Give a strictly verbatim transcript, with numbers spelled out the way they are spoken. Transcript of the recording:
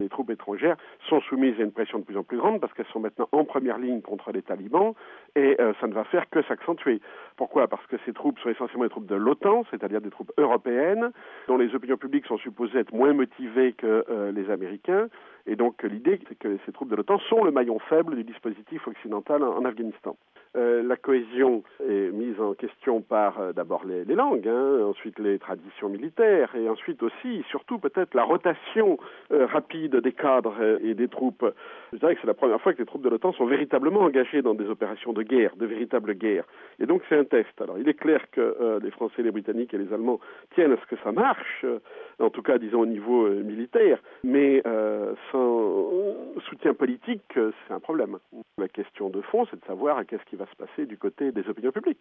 Les troupes étrangères sont soumises à une pression de plus en plus grande parce qu'elles sont maintenant en première ligne contre les talibans et euh, ça ne va faire que s'accentuer. Pourquoi ? Parce que ces troupes sont essentiellement des troupes de l'OTAN, c'est-à-dire des troupes européennes, dont les opinions publiques sont supposées être moins motivées que euh, les Américains. Et donc l'idée, c'est que ces troupes de l'OTAN sont le maillon faible du dispositif occidental en, en Afghanistan. Euh, la cohésion est mise en question par euh, d'abord les, les langues, hein, ensuite les traditions militaires, et ensuite aussi, surtout peut-être la rotation euh, rapide des cadres et des troupes. Je dirais que c'est la première fois que les troupes de l'OTAN sont véritablement engagées dans des opérations de guerre, de véritables guerres. Et donc c'est un test. Alors il est clair que euh, les Français, les Britanniques et les Allemands tiennent à ce que ça marche, euh, en tout cas disons au niveau euh, militaire, mais euh, sans soutien politique, euh, c'est un problème. La question de fond, c'est de savoir qu'est-ce qui va se passer du côté des opinions publiques.